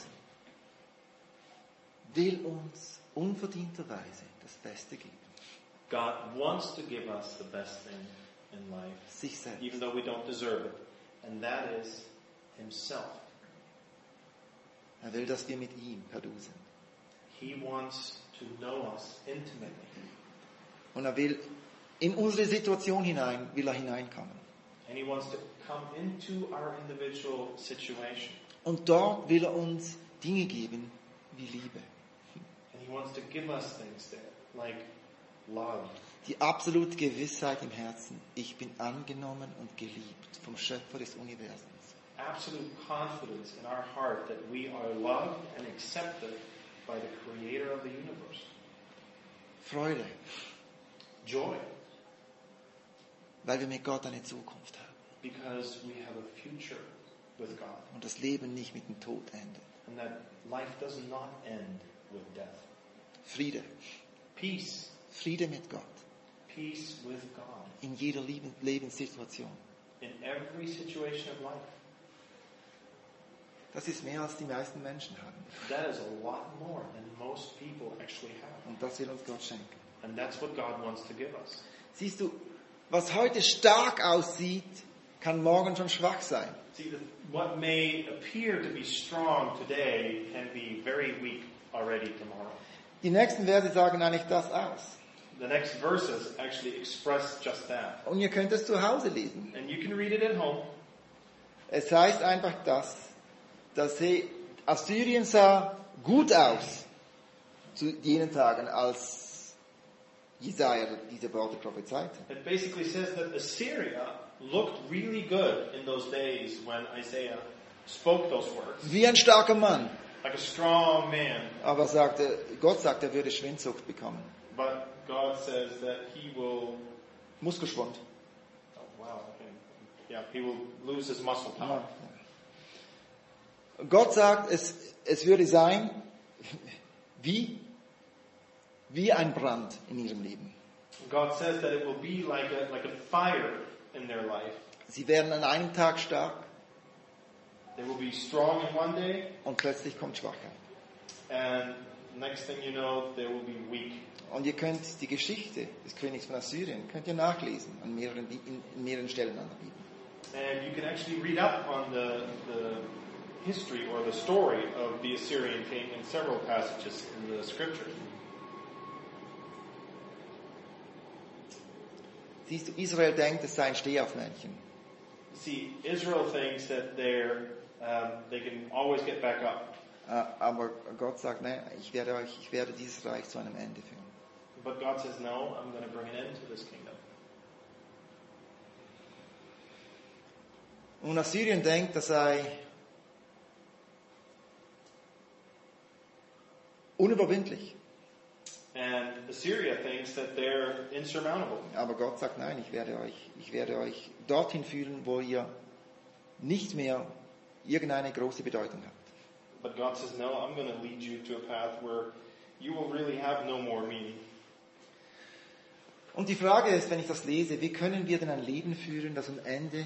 will uns unverdienterweise das Beste geben. God wants to give us the best thing in life, Sich selbst. even though we don't deserve it. And that is Himself. Er will, dass wir mit ihm per Du sind. He wants to know us intimately. Und er will in unsere Situation hineinkommen. And He wants to come into our individual situation. Und dort will er uns Dinge geben wie Liebe. And He wants to give us things there, like love. Die absolute Gewissheit im Herzen, ich bin angenommen und geliebt vom Schöpfer des Universums. Absolute confidence in our heart that we are loved and accepted by the Creator of the universe. Freude, Joy, weil wir mit Gott eine Zukunft haben. because we have a future with God. Und das Leben nicht mit dem Tod endet. And that life does not end with death. Friede, Peace. Friede mit Gott. Peace with God. In jeder Lebenssituation. In every situation of life. Das ist mehr, als die meisten Menschen haben. That is a lot more than most people actually have. Und das will uns Gott schenken. And that's what God wants to give us. Siehst du, was heute stark aussieht, kann morgen schon schwach sein. See, what may appear to be strong today can be very weak already tomorrow. Die nächsten Verse sagen eigentlich das aus. The next verses actually express just that. Und ihr könnt es zu Hause lesen. And you can read it at home. Es heißt einfach dass Assyrien sah gut aus zu jenen Tagen, als Jesaja diese Worte prophezeite. It basically says that Assyria looked really good in those days when Isaiah spoke those words. Wie ein starker Mann. Like a strong man. Aber Gott sagt, er würde Schwindsucht bekommen. But God says that he will, Muskelschwund. oh wow, okay. Yeah, he will lose his muscle power. Gott sagt, es würde sein wie ein Brand in ihrem Leben. God says that it will be like a fire in their life. Sie werden an einem Tag stark They will be strong in one day, und plötzlich kommt Schwachheit. and next thing you know, they will be weak. Und ihr könnt die Geschichte des Königs von Assyrien könnt ihr nachlesen in mehreren Stellen an der Bibel. And you can actually read up on the history or the story of the Assyrian king in several passages in the scriptures. Siehst du, Israel denkt, es sei ein Stehaufmännchen. See, Israel thinks that they can always get back up. Aber Gott sagt, nein, ich werde dieses Reich zu einem Ende führen. But God says, no, I'm going to bring an end to this kingdom. Und Assyrien denkt, das sei unüberwindlich. And Assyria thinks that they're insurmountable. Aber Gott sagt, nein, ich werde euch dorthin führen, wo ihr nicht mehr irgendeine große Bedeutung habt. But God says, no, I'm going to lead you to a path where you will really have no more meaning. Und die Frage ist, wenn ich das lese, wie können wir denn ein Leben führen, das am Ende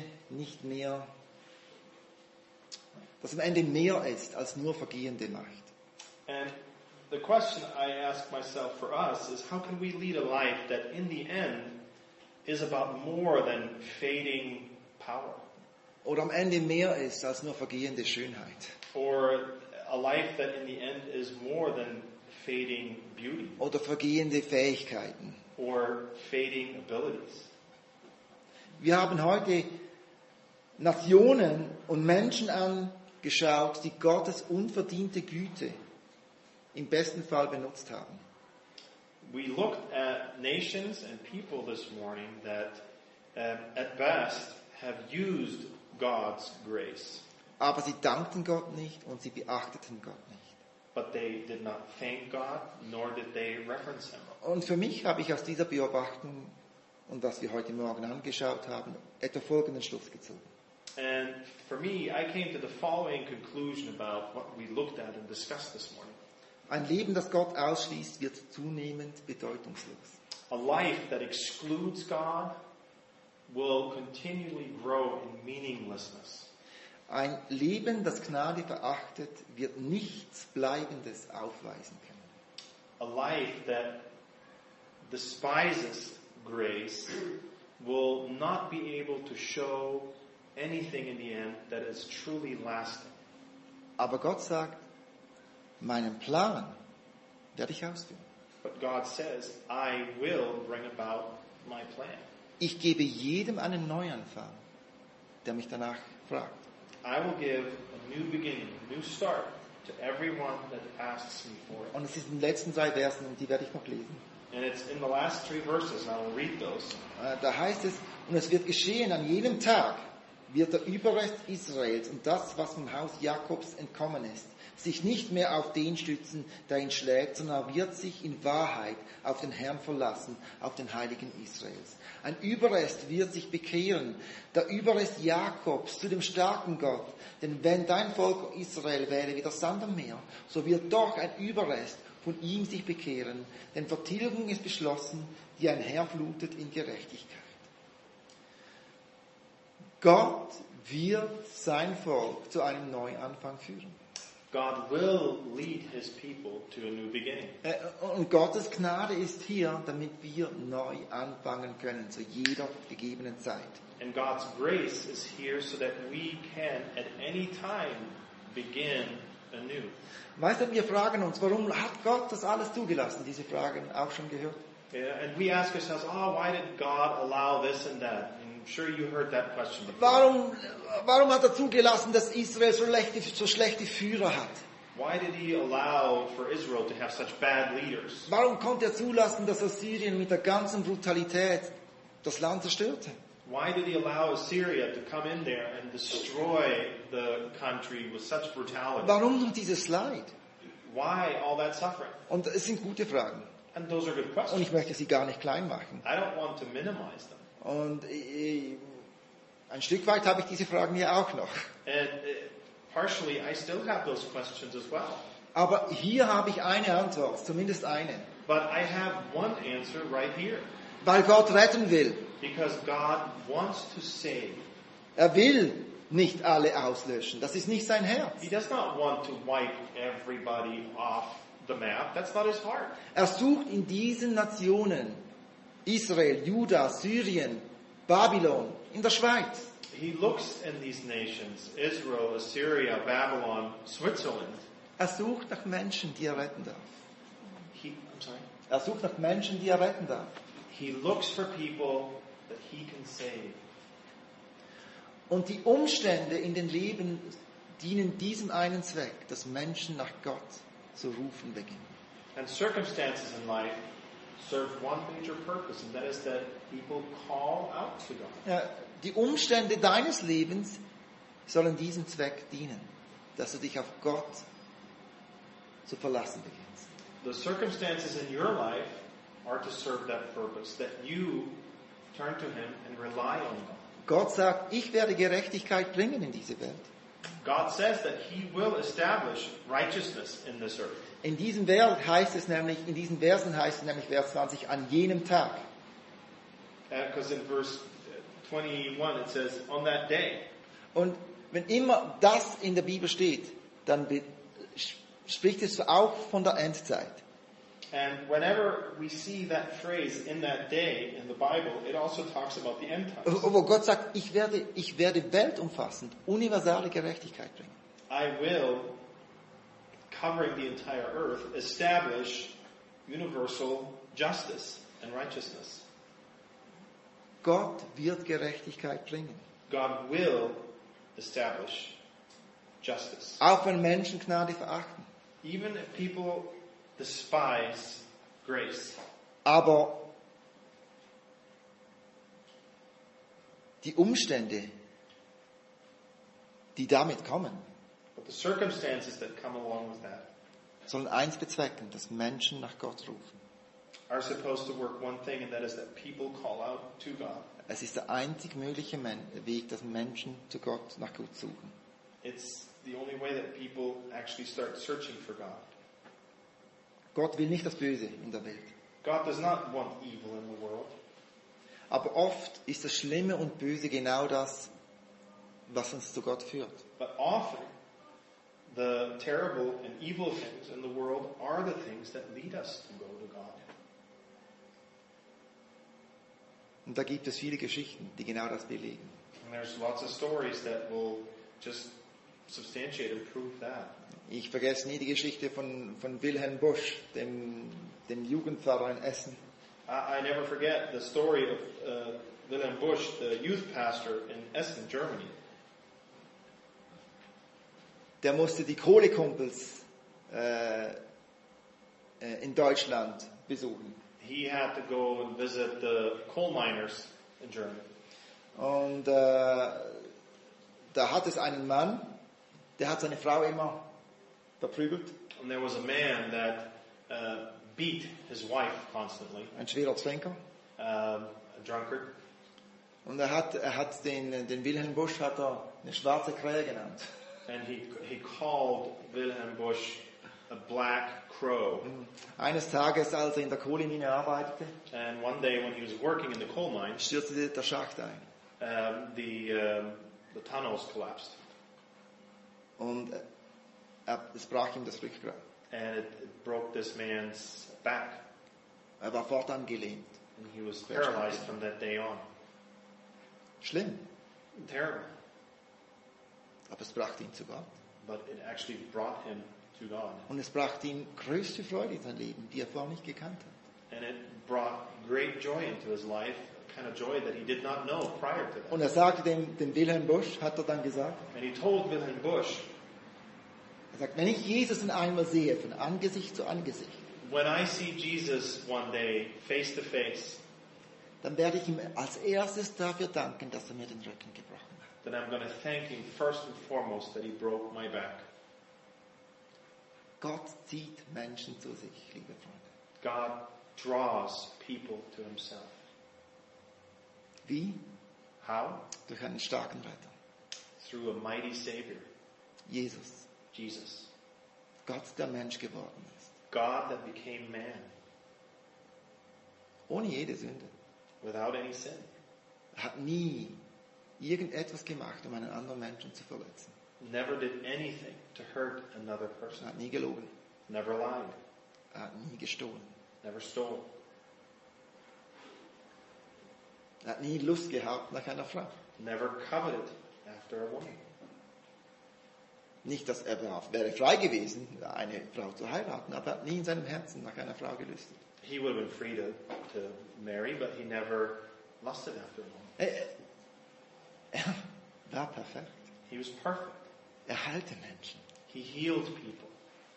mehr ist als nur vergehende Macht? And the question I ask myself for us is, how can we lead a life that in the end is about more than fading power? Oder am Ende mehr ist als nur vergehende Schönheit? Or a life that in the end is more than fading beauty? Oder vergehende Fähigkeiten? Or fading abilities? Wir haben heute Nationen und Menschen angeschaut, die Gottes unverdiente Güte im besten Fall benutzt haben. We looked at nations and people this morning that at best have used God's grace. Aber sie dankten Gott nicht und sie beachteten Gott nicht. But they did not thank God, nor did they reverence Him. Und für mich habe ich aus dieser Beobachtung und was wir heute Morgen angeschaut haben, etwa folgenden Schluss gezogen. And for me, I came to the following conclusion about what we looked at and discussed this morning. Ein Leben, das Gott ausschließt, wird zunehmend bedeutungslos. A life that excludes God will continually grow in meaninglessness. Ein Leben, das Gnade verachtet, wird nichts Bleibendes aufweisen können. A life that despises grace will not be able to show anything in the end that is truly lasting. Aber Gott sagt, meinen Plan werde ich ausführen. But God says, I will bring about my plan. Ich gebe jedem einen Neuanfang, der mich danach fragt. I will give a new beginning, a new start to everyone that asks me for it. Und es ist in den letzten 3 Versen, und die werde ich noch lesen. And it's in the last 3 verses, and I will read those. Da heißt es, und es wird geschehen, an jenem Tag wird der Überrest Israels und das, was vom Haus Jakobs entkommen ist, sich nicht mehr auf den stützen, der ihn schlägt, sondern er wird sich in Wahrheit auf den Herrn verlassen, auf den Heiligen Israels. Ein Überrest wird sich bekehren, der Überrest Jakobs zu dem starken Gott. Denn wenn dein Volk Israel wäre wie der Sand am Meer, so wird doch ein Überrest von ihm sich bekehren, denn Vertilgung ist beschlossen, die einherflutet in Gerechtigkeit. Gott wird sein Volk zu einem Neuanfang führen. God will lead His people to a new beginning. Und Gottes Gnade ist hier, damit wir neu anfangen können, zu jeder gegebenen Zeit. And God's grace is here so that we can at any time begin anew. Weißt du, wir fragen uns, warum hat Gott das alles zugelassen? Diese Fragen auch schon gehört. Yeah, and we ask ourselves, why did God allow this and that? And I'm sure you heard that question before. Warum hat er zugelassen, dass Israel so schlechte Führer hat? Why did He allow for Israel to have such bad leaders? Warum konnte er zulassen, dass Assyrien mit der ganzen Brutalität das Land zerstörte? Why did He allow Assyria to come in there and destroy the country with such brutality? Warum nur dieses Leid? Why all that suffering? Und es sind gute Fragen. And those are good Und questions. ich möchte sie gar nicht klein machen. I don't want to minimize them. Und ein Stück weit habe ich diese Fragen ja auch noch. And partially, I still have those questions as well. Aber hier habe ich eine Antwort, zumindest eine. But I have one answer right here. Weil Gott retten will. Because God wants to save. Er will nicht alle auslöschen. Das ist nicht sein Herz. He does not want to wipe everybody off the map. That's not his heart. Er sucht in diesen Nationen, Israel, Juda, Syrien, Babylon, in der Schweiz. He looks in these nations, Israel, Assyria, Babylon, Switzerland. Er sucht nach Menschen, die er retten darf. I'm sorry? Er sucht nach Menschen, die er retten darf. He looks for people that he can save. Und die Umstände in den Leben dienen diesem einen Zweck, dass Menschen nach Gott zu rufen beginnen. And circumstances in life serve one major purpose, and that is that people call out to God. Ja, die Umstände deines Lebens sollen diesem Zweck dienen, dass du dich auf Gott zu verlassen beginnst. The circumstances in your life are to serve that purpose, that you turn to Him and rely on God. Gott sagt, ich werde Gerechtigkeit bringen in diese Welt. God says that He will establish righteousness in this earth. In diesen Versen heißt es nämlich, Vers 20, an jenem Tag. Because in verse 21 it says, on that day. Und wenn immer das in der Bibel steht, dann spricht es auch von der Endzeit. And whenever we see that phrase, in that day, in the Bible, it also talks about the end times. Wo Gott sagt, ich werde weltumfassend universale Gerechtigkeit bringen. I will, covering the entire earth, establish universal justice and righteousness. Gott wird Gerechtigkeit bringen. God will establish justice. Auch wenn Menschen Gnade verachten. Even if people despise grace. Aber die Umstände, die damit kommen, But the circumstances that come along with that sollen eins bezwecken, dass Menschen nach Gott rufen. are supposed to work one thing, and that is that people call out to God. Es ist der einzig mögliche Weg, dass Menschen zu Gott nach Gott suchen. It's the only way that people actually start searching for God. Gott will nicht das Böse in der Welt. God does not want evil in the world. Aber oft ist das Schlimme und Böse genau das, was uns zu Gott führt. But often, the terrible and evil things in the world are the things that lead us to go to God. Und da gibt es viele Geschichten, die genau das belegen. And there's lots of stories that will just substantiate and prove that. Ich vergesse nie die Geschichte von Wilhelm Busch, dem Jugendpfarrer in Essen. I never forget the story of Wilhelm Busch, the youth pastor in Essen, Germany. Der musste die Kohlekumpels in Deutschland besuchen. He had to go and visit the coal miners in Germany. Und da hat es einen Mann, der hat seine Frau immer verprügelt. And there was a man that beat his wife constantly, Ein schwerer Trinker. a drunkard. Und er hat den Wilhelm Busch hat er eine schwarze Krähe genannt. And he called Wilhelm Busch a black crow. Eines Tages, als er in der Kohlemine arbeitete, And one day when he was working in the coal mine, stürzte der Schacht ein. the tunnels collapsed. Und es brach ihm das Rückgrat. And it broke this man's back. Er war fortan gelähmt. And he was paralyzed from that day on. Schlimm. Terrible. Aber es brachte ihn zu Gott. But it actually brought him to God. Und es brachte ihm größte Freude in sein Leben, die er vorher nicht gekannt hat. And it brought great joy into his life, a kind of joy that he did not know prior to that. Und er sagte dem Wilhelm Busch, hat er dann gesagt, And he told Wilhelm Busch, er sagt, wenn ich Jesus einmal sehe, von Angesicht zu Angesicht, when I see Jesus one day, face to face, dann werde ich ihm als erstes dafür danken, dass er mir den Rücken gebrochen hat. then I'm going to thank him first and foremost that he broke my back. Gott zieht Menschen zu sich, liebe Freunde. God draws people to himself. Wie? How? Durch einen starken Retter. Through a mighty Savior, Jesus. Jesus. Gott, der Mensch geworden ist. God that became man, Ohne jede Sünde. without any sin. Er hat nie irgendetwas gemacht, um einen anderen Menschen zu verletzen. Never did anything to hurt another Er person. hat nie gelogen. Never lied. Er hat nie gestohlen. never stole. Er hat nie Lust gehabt nach einer Frau. Never coveted after a woman. Nicht, dass er wäre frei gewesen, eine Frau zu heiraten, aber er hat nie in seinem Herzen nach einer Frau gelüstet. He would have been free to marry, but he never lusted after a woman. Er war perfekt. He was perfect. Er heilte Menschen. He healed people.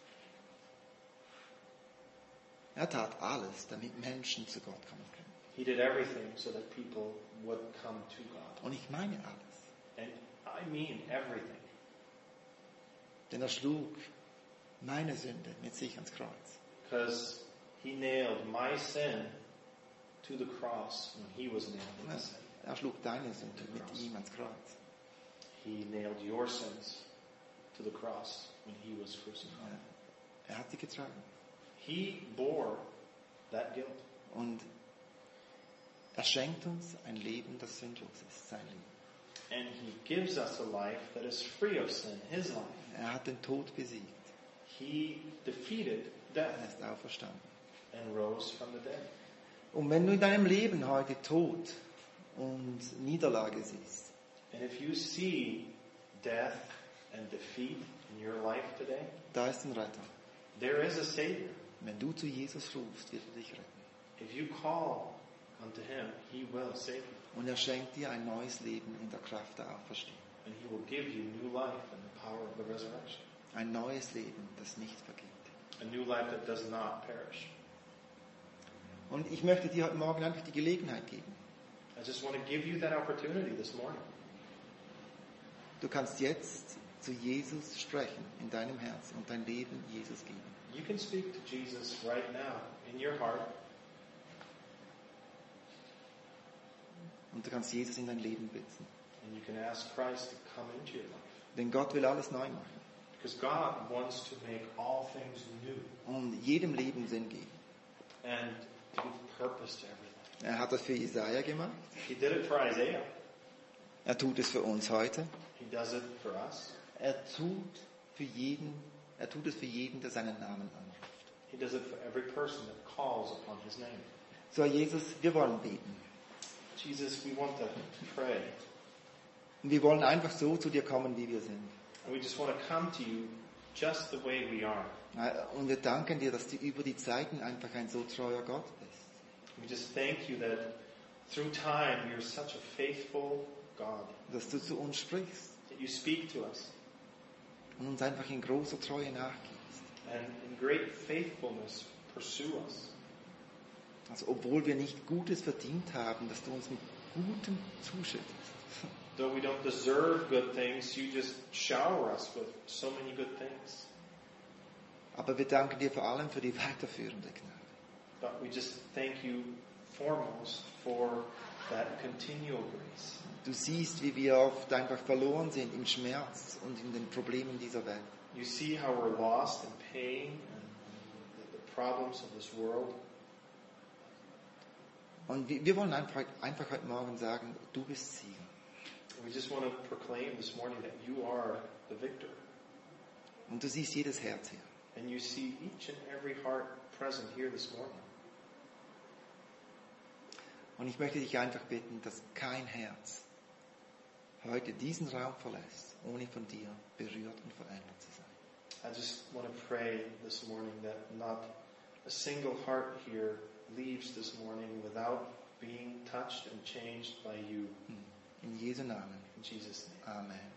Er tat alles, damit Menschen zu Gott kommen können. He did everything so that people would come to God. Und ich meine alles. And I mean everything. Denn er schlug meine Sünde mit sich ans Kreuz. Because he nailed my sin to the cross when he was nailed in the sin. Er schlug deine Sünde mit ihm ans Kreuz. He nailed your sins to the cross when he was crucified. Er hat sie getragen. He bore that guilt. Und er schenkt uns ein Leben, das sündlos ist, sein Leben. And he gives us a life that is free of sin, his life. Er hat den Tod besiegt. He defeated Er death ist auferstanden. and rose from the dead. Und wenn du in deinem Leben heute Tod und Niederlage siehst, And if you see death and defeat in your life today, da ist ein Retter. there is a Savior. Wenn du zu Jesus rufst, wird er dich retten. If you call unto him, he will save you. Und er schenkt dir ein neues Leben in der Kraft der Auferstehung. And he will give you new life in the power of the resurrection. Ein neues Leben, das nicht vergeht. A new life that does not perish. Und ich möchte dir heute Morgen einfach die Gelegenheit geben. I just want to give you that opportunity this morning. Du kannst jetzt zu Jesus sprechen in deinem Herzen und dein Leben Jesus geben. You can speak to Jesus right now in your heart. Und du kannst Jesus in dein Leben bitten. And you can ask Christ to come into your life. Denn Gott will alles neu machen Because God wants to make all things new und jedem Leben Sinn geben. and to give purpose to everything. Er hat das für Jesaja gemacht. He did it for Isaiah. Er tut es für uns heute. He does it for us. Er tut es für jeden, der seinen Namen anruft. He does it for every person that calls upon his name. So, Jesus, wir wollen beten. Jesus, we want to pray. Und wir wollen einfach so zu dir kommen, wie wir sind. And we just want to come to you just the way we are. Und wir danken dir, dass du über die Zeiten einfach ein so treuer Gott bist. We just thank you that through time you're such a faithful God. Dass du zu uns sprichst That you speak to us. und uns einfach in großer Treue nachgibst. And in great faithfulness pursue us. Also obwohl wir nicht Gutes verdient haben, dass du uns mit Gutem zuschüttest. Though we don't deserve good things, you just shower us with so many good things. Aber wir danken dir vor allem für die weiterführende Gnade. But we just thank you foremost for that continual grace. Du siehst, wie wir oft einfach verloren sind im Schmerz und in den Problemen dieser Welt. You see how we're lost in pain and the problems of this world. Und wir wollen einfach heute Morgen sagen, du bist Sieger. We just want to proclaim this morning that you are the victor. Und du siehst jedes Herz hier. And you see each and every heart present here this morning. Und ich möchte dich einfach bitten, dass kein Herz heute diesen Raum verlässt, ohne von dir berührt und verändert zu sein. I just want to pray this morning that not a single heart here leaves this morning without being touched and changed by you. In Jesu Namen. In Jesus' name. Amen.